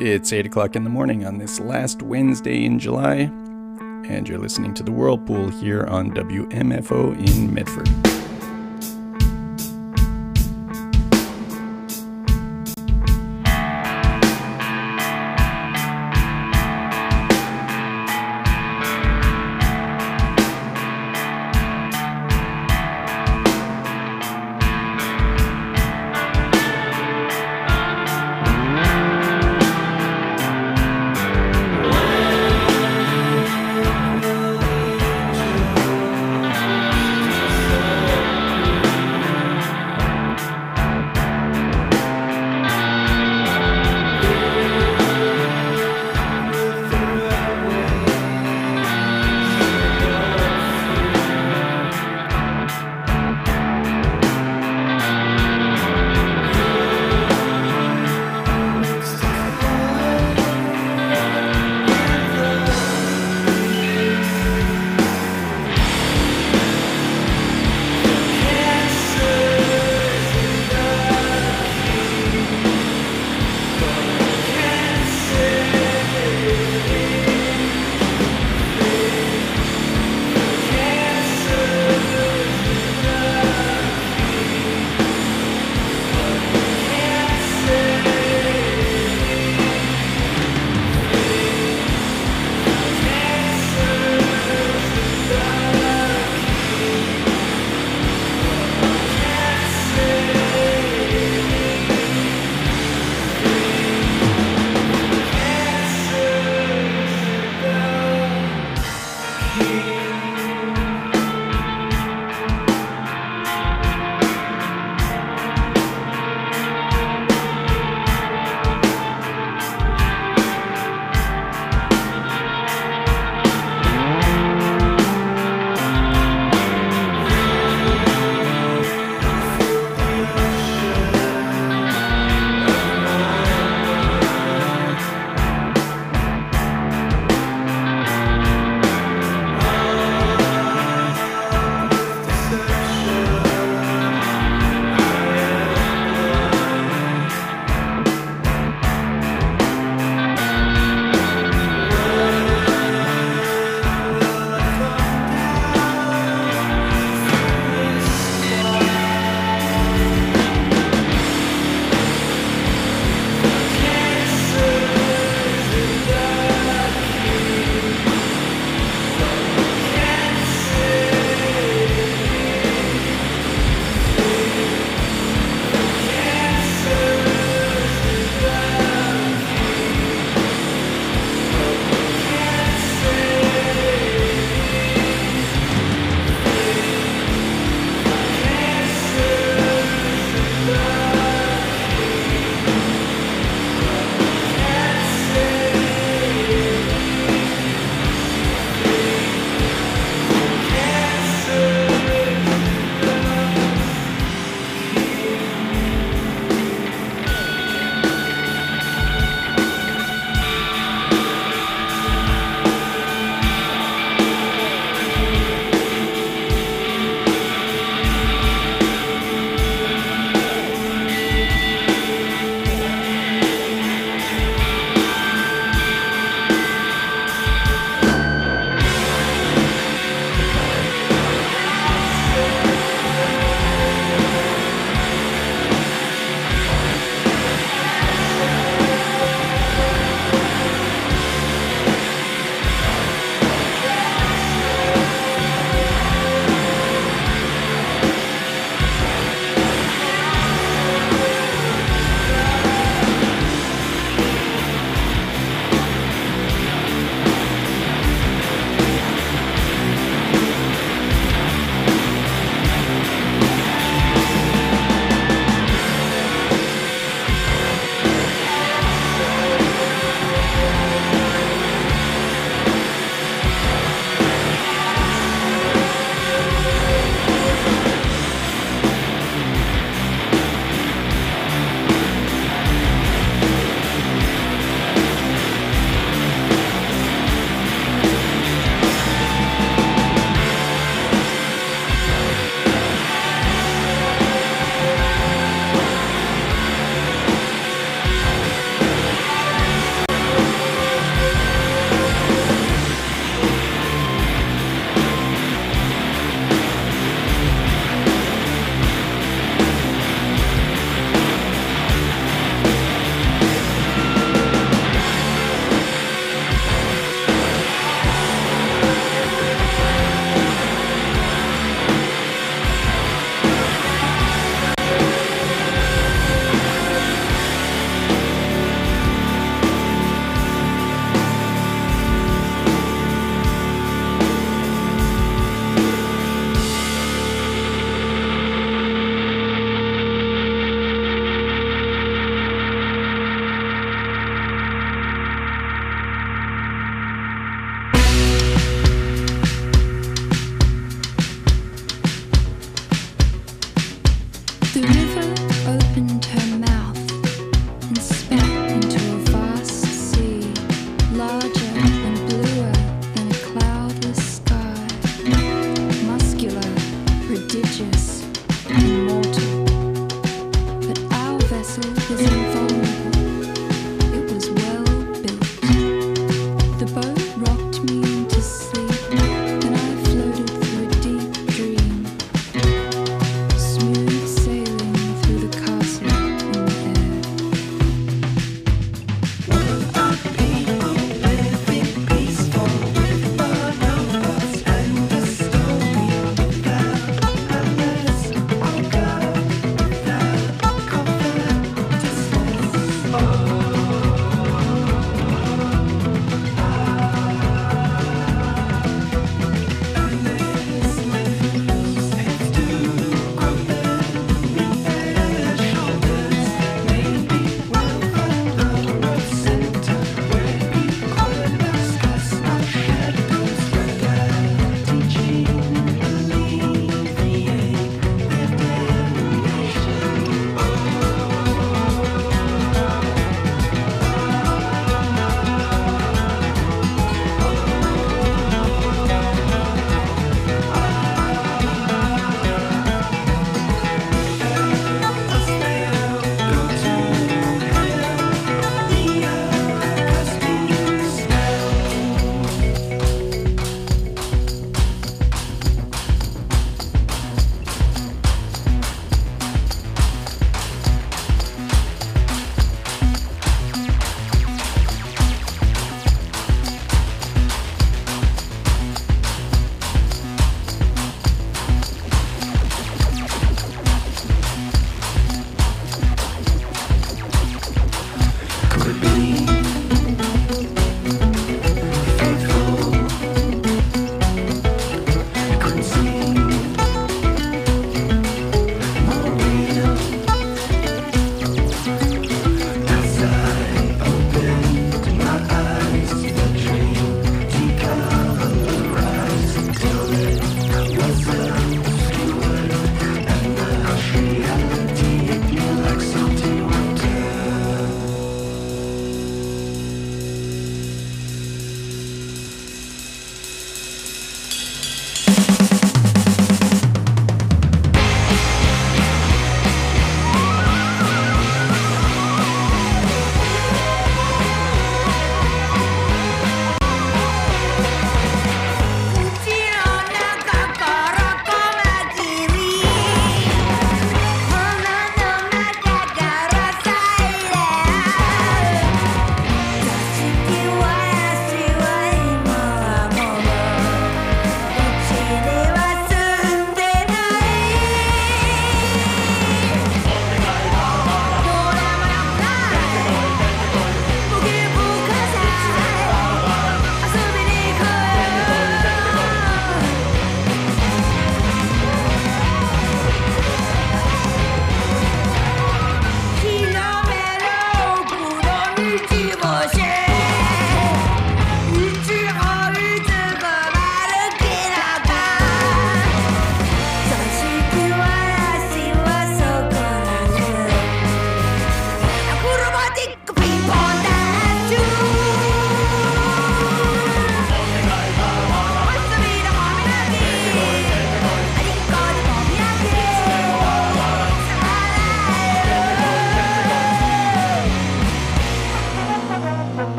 It's 8 o'clock in the morning on this last Wednesday in July, and you're listening to The Whirlpool here on WMFO in Medford.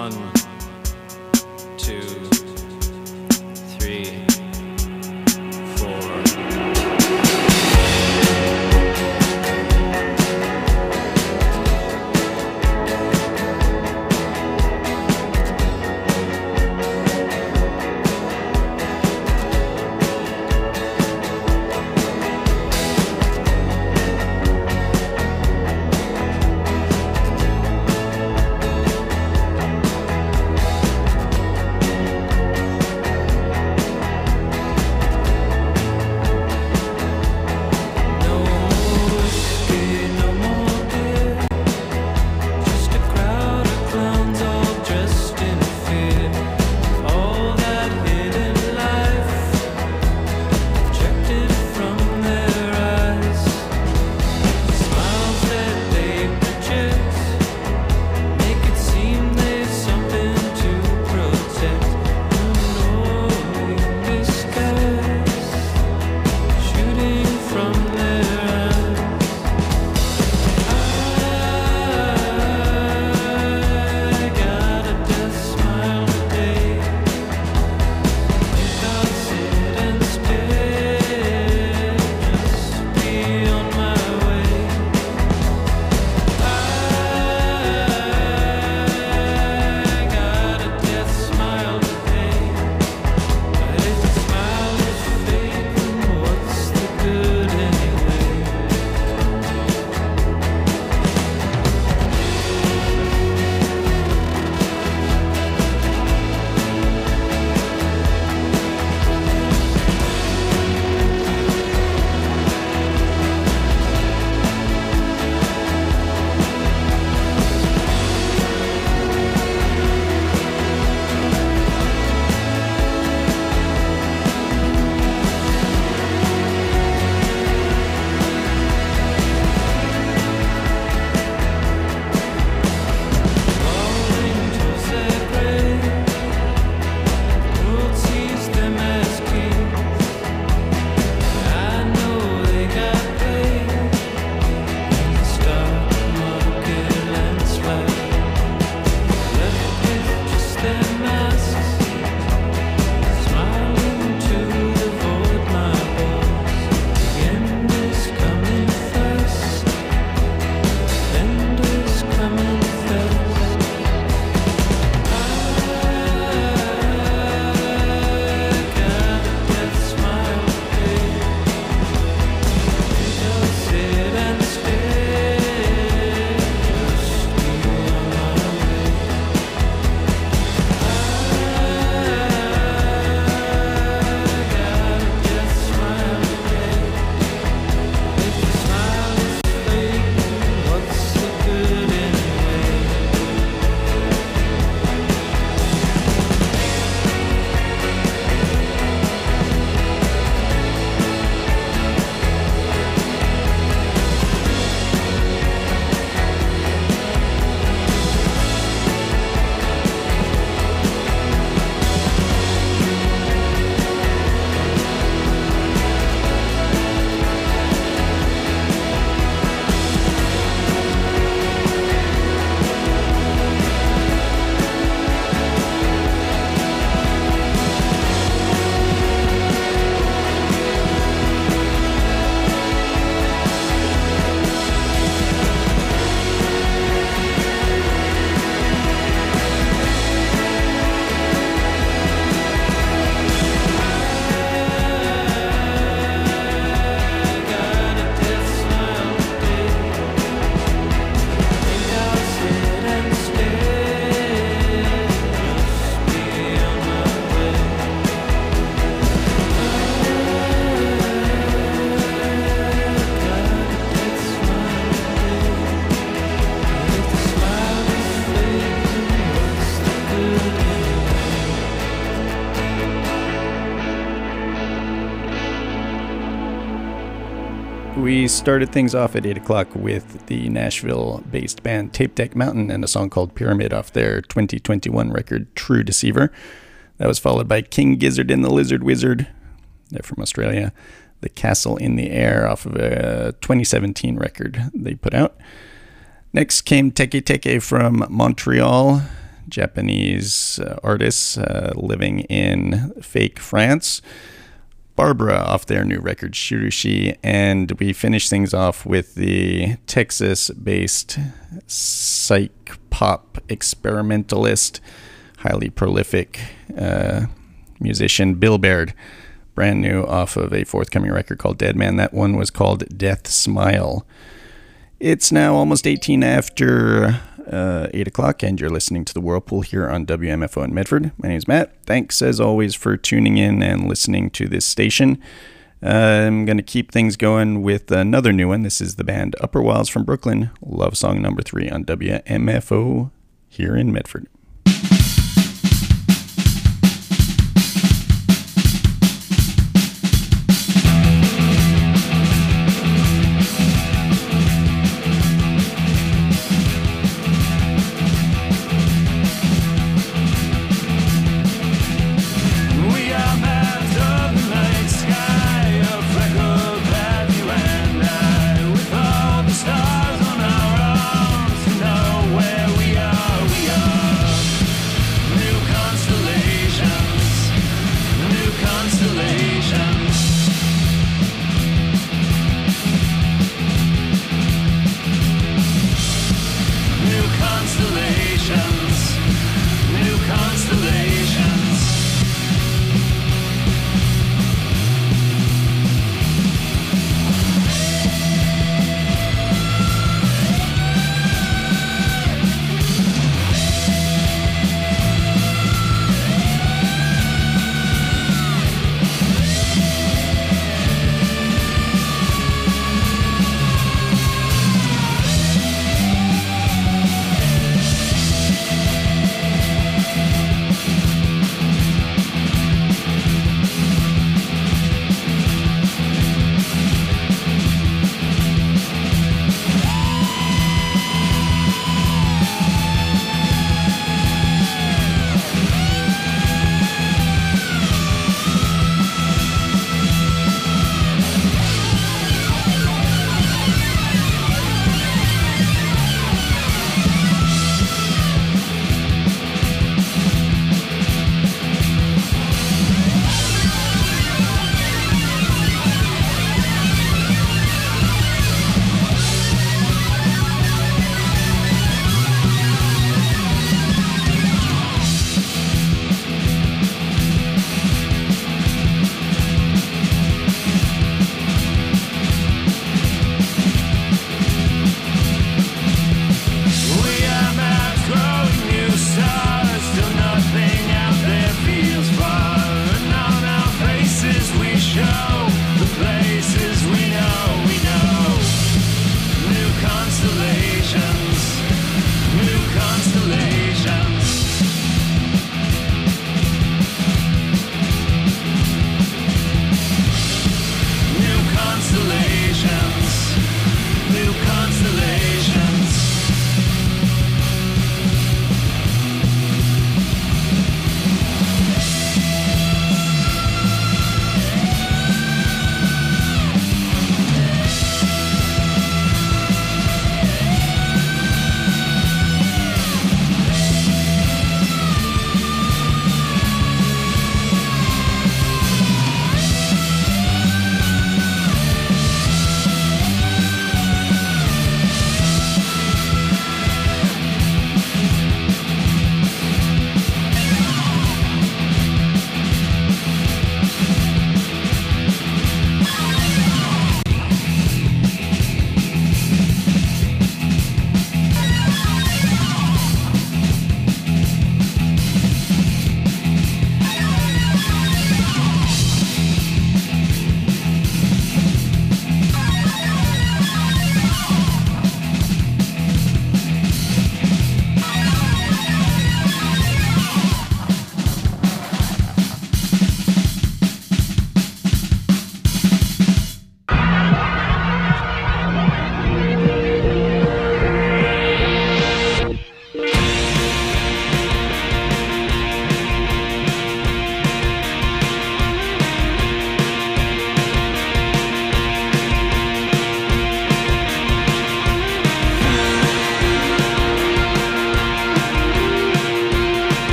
We started things off at 8 o'clock with the Nashville-based band Tape Deck Mountain and a song called Pyramid off their 2021 record True Deceiver. That was followed by King Gizzard and the Lizard Wizard. They're from Australia. The Castle in the Air off of a 2017 record they put out. Next came Teke Teke from Montreal. Japanese artists living in fake France. Barbara off their new record Shirushi, and we finish things off with the Texas-based psych pop experimentalist, highly prolific musician Bill Baird, brand new off of a forthcoming record called Dead Man. That one was called Death Smile. It's now almost 18 after 8 o'clock, and you're listening to The Whirlpool here on WMFO in Medford. My name is Matt. Thanks, as always, for tuning in and listening to this station. I'm going to keep things going with another new one. This is the band Upper Wilds from Brooklyn, Love Song number 3 on WMFO here in Medford. Stars on our arms to know where we are.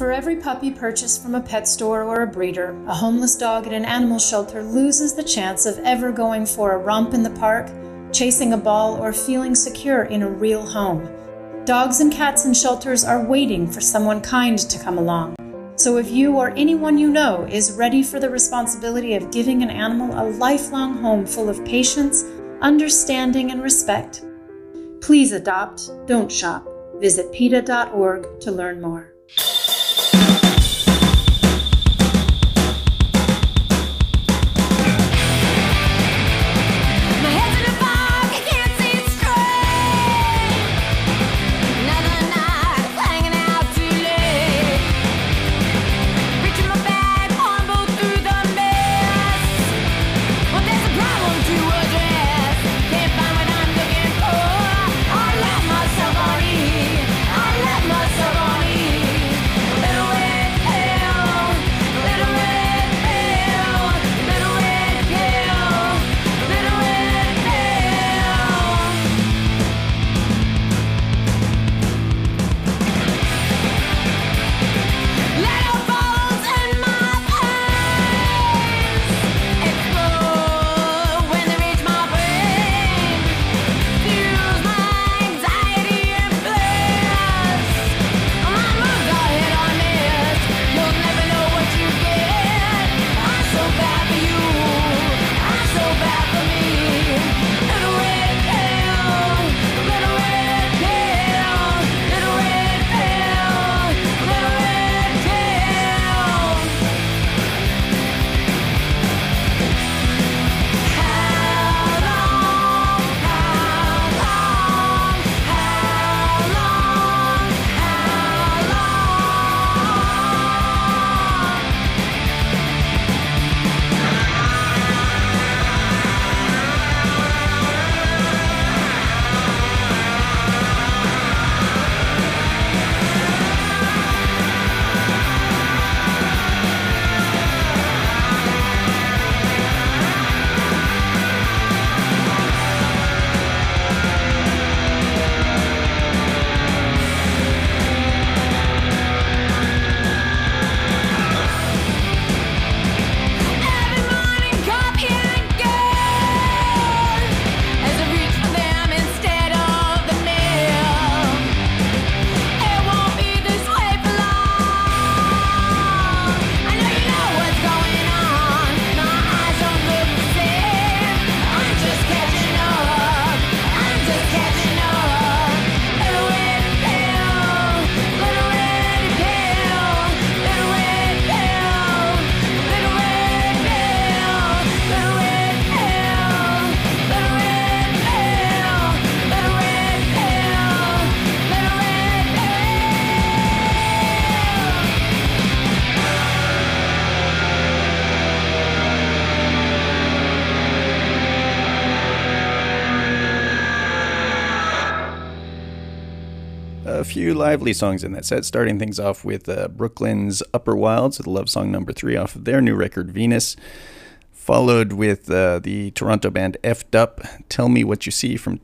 For every puppy purchased from a pet store or a breeder, a homeless dog at an animal shelter loses the chance of ever going for a romp in the park, chasing a ball, or feeling secure in a real home. Dogs and cats in shelters are waiting for someone kind to come along. So if you or anyone you know is ready for the responsibility of giving an animal a lifelong home full of patience, understanding, and respect, please adopt, don't shop. Visit PETA.org to learn more. A few lively songs in that set, starting things off with Brooklyn's Upper Wilds, the love song number 3 off of their new record, Venus, followed with the Toronto band F'd Up, Tell Me What You See from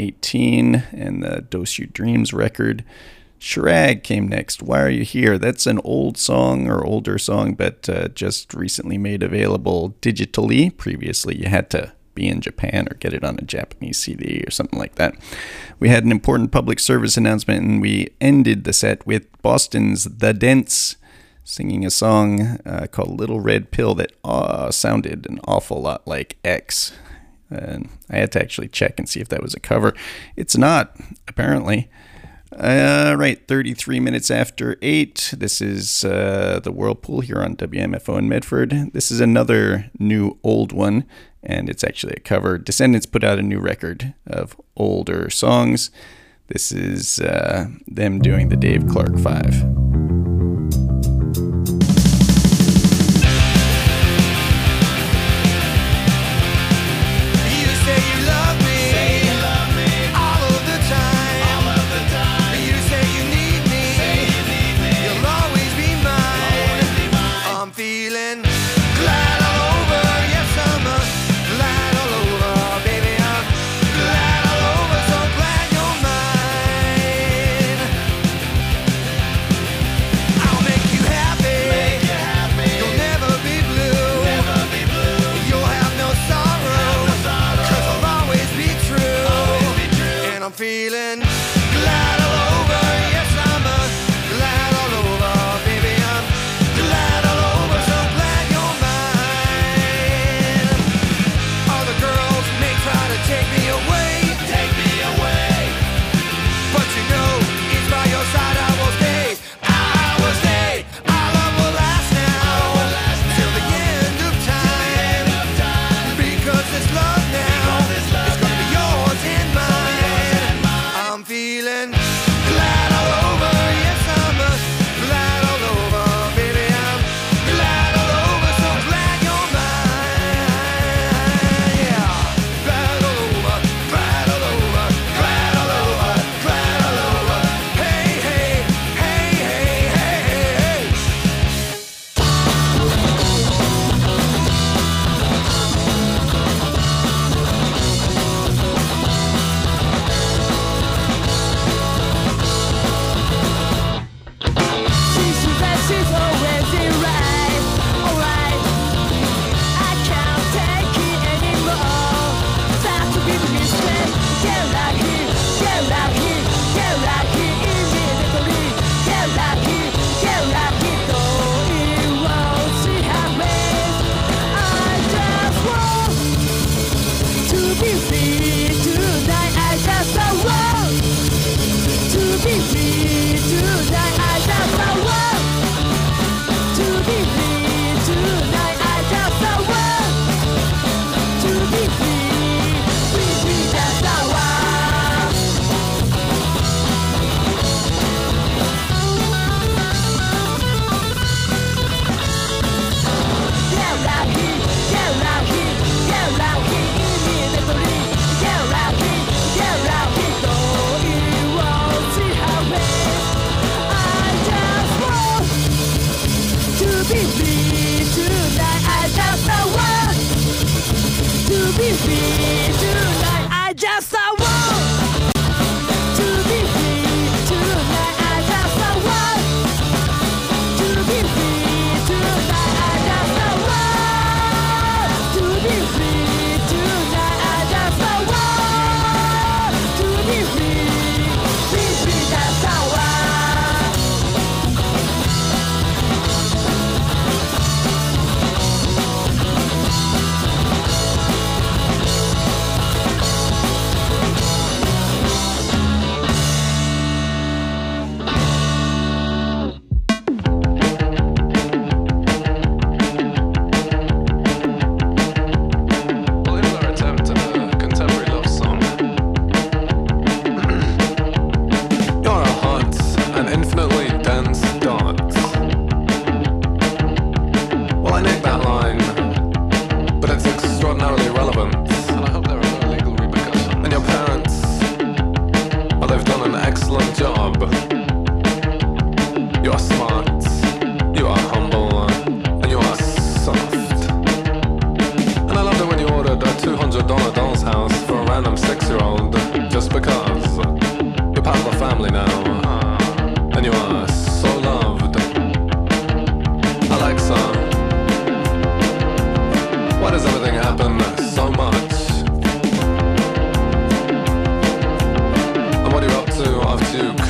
2018, and the Dose You Dreams record. Shirag came next, Why Are You Here? That's an old song, or older song, but just recently made available digitally. Previously, you had to be in Japan or get it on a Japanese CD or something like that. We had an important public service announcement, and we ended the set with Boston's The Dents singing a song called Little Red Pill that sounded an awful lot like X. And I had to actually check and see if that was a cover. It's not, apparently. Right, 33 minutes after 8. This is the Whirlpool here on WMFO in Medford. This is another new old one, and it's actually a cover. Descendants put out a new record of older songs. This is them doing the Dave Clark 5.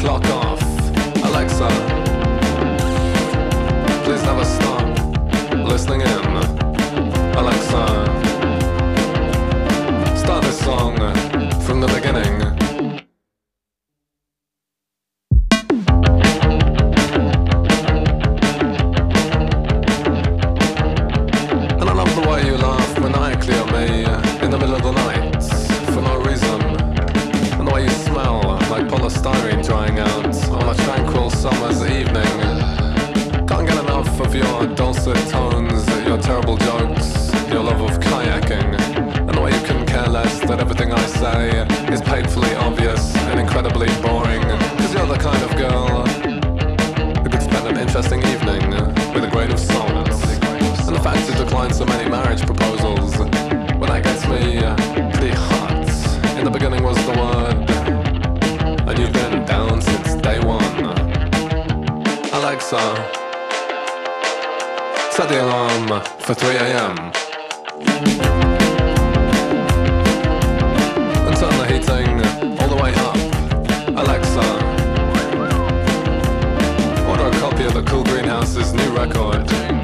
clock off. Alexa, please never stop listening in. Alexa, start this song from the beginning. And I love the way you laugh maniacally at me in the middle of the night for no reason. And the way you smell like polystyrene drying out on a tranquil summer's evening. Can't get enough of your dulcet tones, your terrible jokes, your love of kayaking, and the way you couldn't care less that everything I say is painfully obvious and incredibly boring. Cause you're the kind of girl who could spend an interesting evening with a grain of salt. And the fact you decline so many marriage proposals, well, that gets me pretty hot. In the beginning was the word, and you've been down since day one. Alexa, set the alarm for 3 a.m. and turn the heating all the way up. Alexa, order a copy of the Cool Greenhouse's new record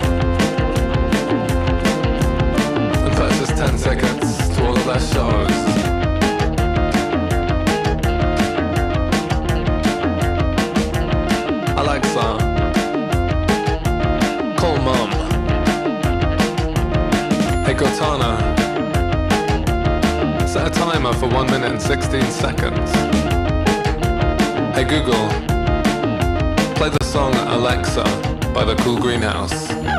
and purchase 10 tickets to all of their shows. Alexa, call Mom. Hey Cortana, set a timer for 1 minute and 16 seconds. Hey Google, play the song Alexa by the Cool Greenhouse.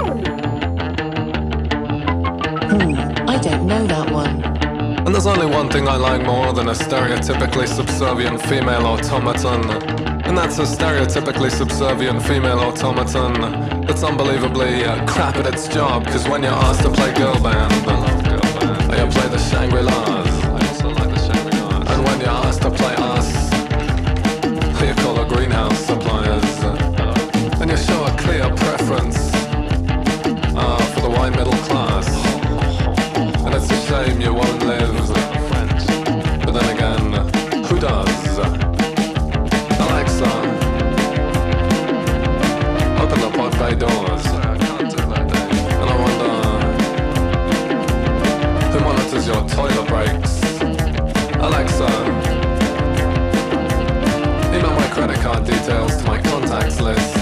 I don't know that one. And there's only one thing I like more than a stereotypically subservient female automaton. And that's a stereotypically subservient female automaton that's unbelievably crap at its job. Cause when you're asked to play girl band, or you play the Shangri-Las, and when you're asked to play us, you call a greenhouse suppliers, and you show a clear preference for the white middle class. And it's a shame you won't live, but then again, who does? Alexa, open the pod bay doors. And I wonder, who monitors your toilet breaks? Alexa, email my credit card details to my contacts list.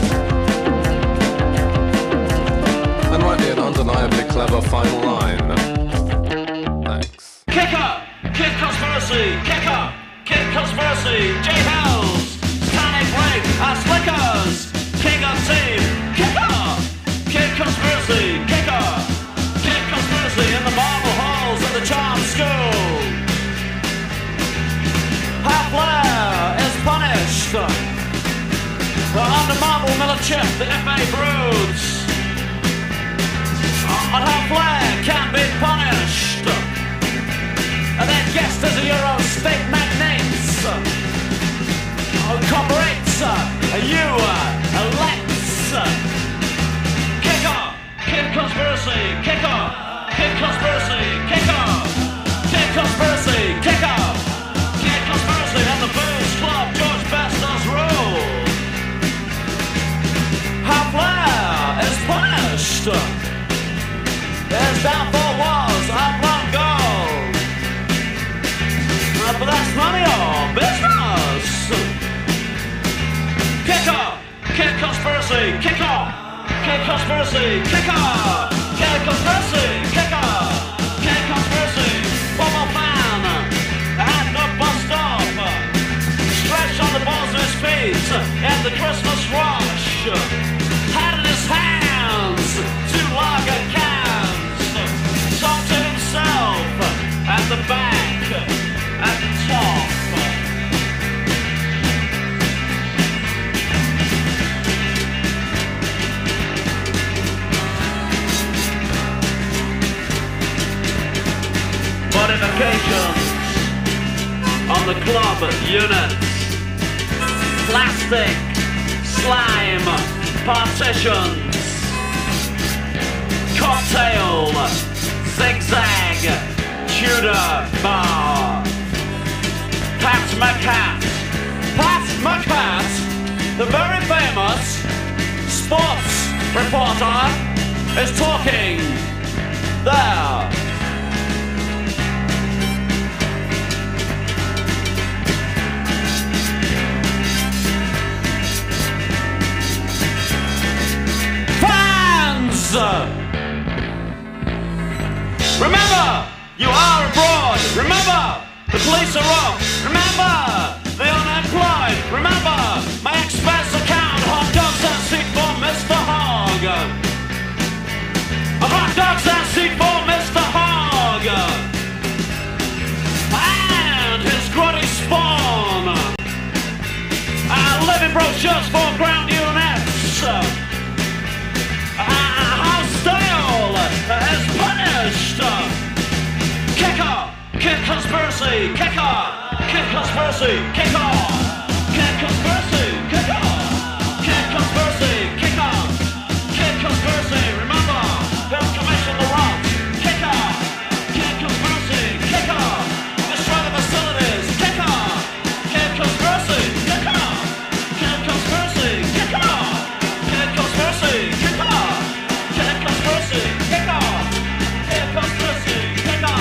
And write me an undeniably clever final line. Thanks. Kick up! Kid Conspiracy! Kick up! Kid Conspiracy! J Hells! Tonic Blake! Slickers! King of Team! Kick up! Kid Conspiracy! Kick up! Kid Conspiracy in the marble halls of the charm school! Half Blair is punished! Under marble Miller chip, the FA broods! On Half Blair can be punished! And then guest as a Euro state magnates corporates you elects. Kick off, Kid Conspiracy, kick off, Kid Conspiracy, kick off, Kid Conspiracy, kick off, Kid Conspiracy and the Booze Club, George Best's rule. Half Blair is punished. His downfall was oblong gold. But that's none of your business. Kick off, Kid Conspiracy, kick off, Kid Conspiracy, kick off, Kid Conspiracy, kick off, Kid Conspiracy, one more man at the bus stop, stretched on the balls of his feet in the Christmas rush, had in his hands 2 lager cans, talked to himself at the back, at the top. Modifications on the club units. Plastic, slime, partitions. Cocktail, zigzag, Tudor bar. Pat McCat, Pat McCat, the very famous sports reporter, is talking there. Fans! Remember, you are abroad. Remember, the police are wrong. Remember, the unemployed. Remember, my expense account. Hot dogs and seat for Mr. Hogg. Hot dogs and seat for Mr. Hogg. And his grotty spawn. Living brochures for ground units. How style is punished. Kicker, kid conspiracy, kicker, kid conspiracy, kicker, kid conspiracy, kicker, kid conspiracy, kicker, kid conspiracy. Remember, don't commission the rot. Kicker, kid conspiracy, kicker, destroy the facilities. Kicker, kid conspiracy, kicker, kid conspiracy, kicker, kid conspiracy, kicker, kid conspiracy, kicker, kid conspiracy, kicker.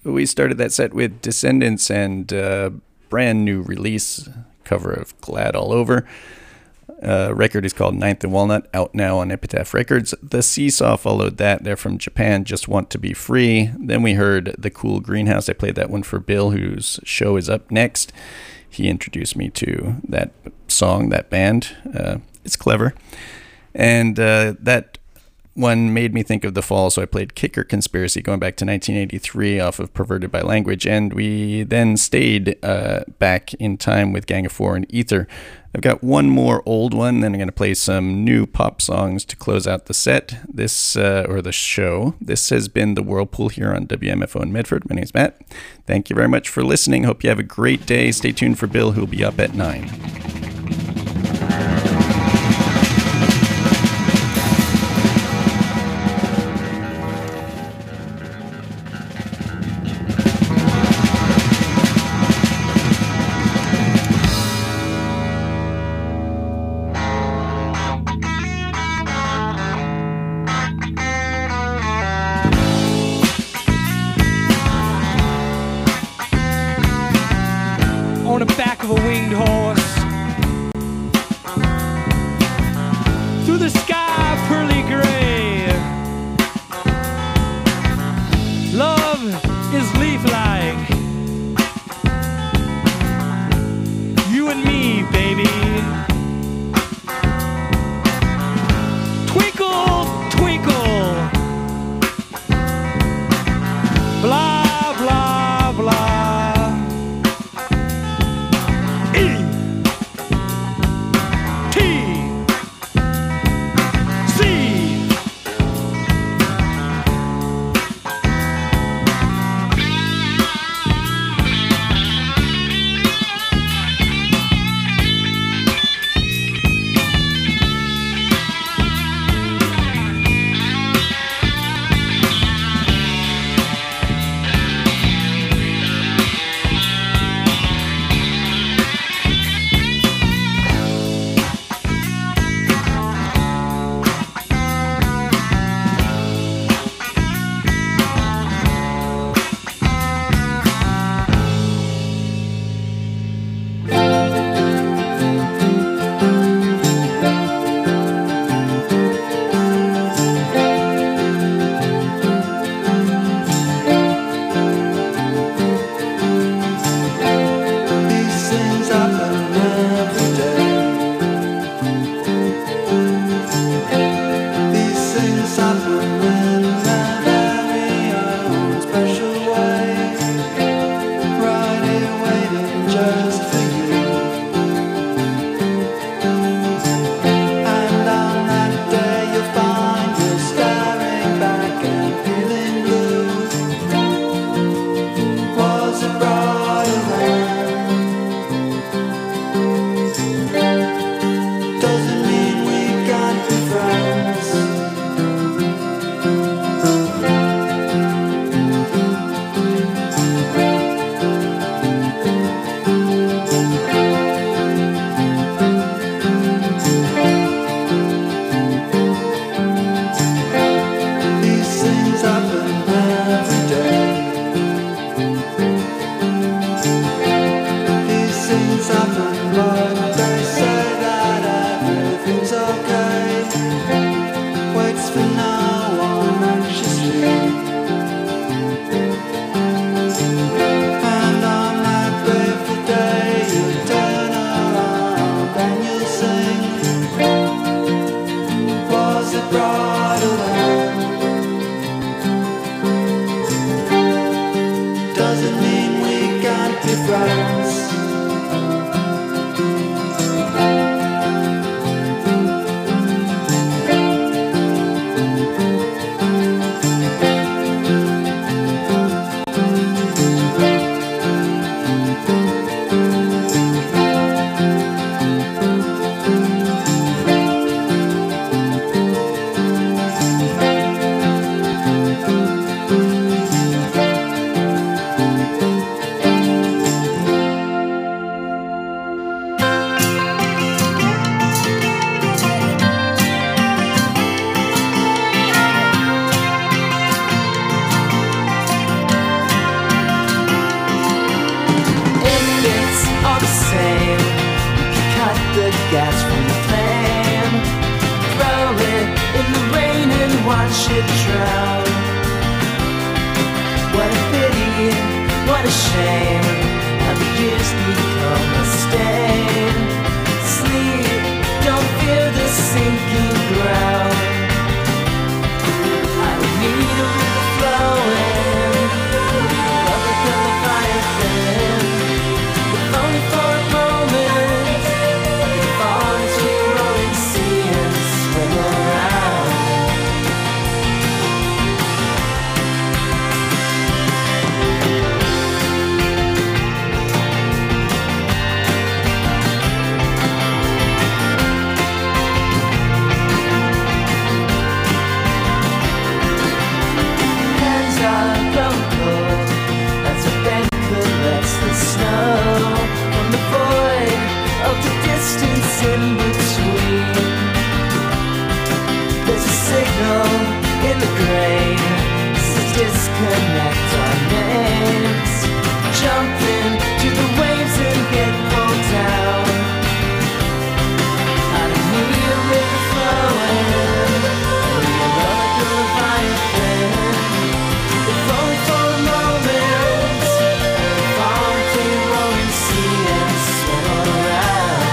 We started that set with Descendants and a brand new release cover of Glad All Over. Record is called Ninth and Walnut, out now on Epitaph Records. The Seesaw followed that. They're from Japan, Just Want to Be Free. Then we heard The Cool Greenhouse. I played that one for Bill, whose show is up next. He introduced me to that song, that band. It's clever. And that one made me think of The Fall, so I played Kicker Conspiracy going back to 1983 off of Perverted by Language, and we then stayed back in time with Gang of Four and Ether. I've got one more old one, then I'm going to play some new pop songs to close out the set, or the show. This has been The Whirlpool here on WMFO in Medford. My name's Matt. Thank you very much for listening. Hope you have a great day. Stay tuned for Bill, who'll be up at 9. On the back of a winged horse, through the sky pearly gray, love is leaf-like, you and me, baby. Twinkle, twinkle, blah, blah, blah. What a shame how the years become a stain. Sleep, don't fear the sinking ground. I don't need a river flowing, love like a leviathan. If only for a moment, I can fall into a rolling sea and swim around. Hands are grown cold as a band collects the snow from the void of the distance in between. There's a signal in the grain to disconnect our names. Jump into the waves and get pulled down. I don't need a river flowing, only a love like a leviathan. If only for a moment, fall into the rolling sea and swim around.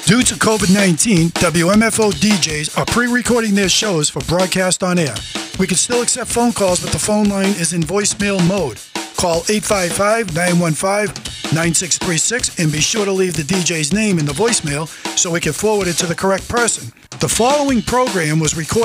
Due to COVID-19, WMFO DJs are pre-recording their shows for broadcast on air. We can still accept phone calls, but the phone line is in voicemail mode. Call 855-915-9636 and be sure to leave the DJ's name in the voicemail so we can forward it to the correct person. The following program was recorded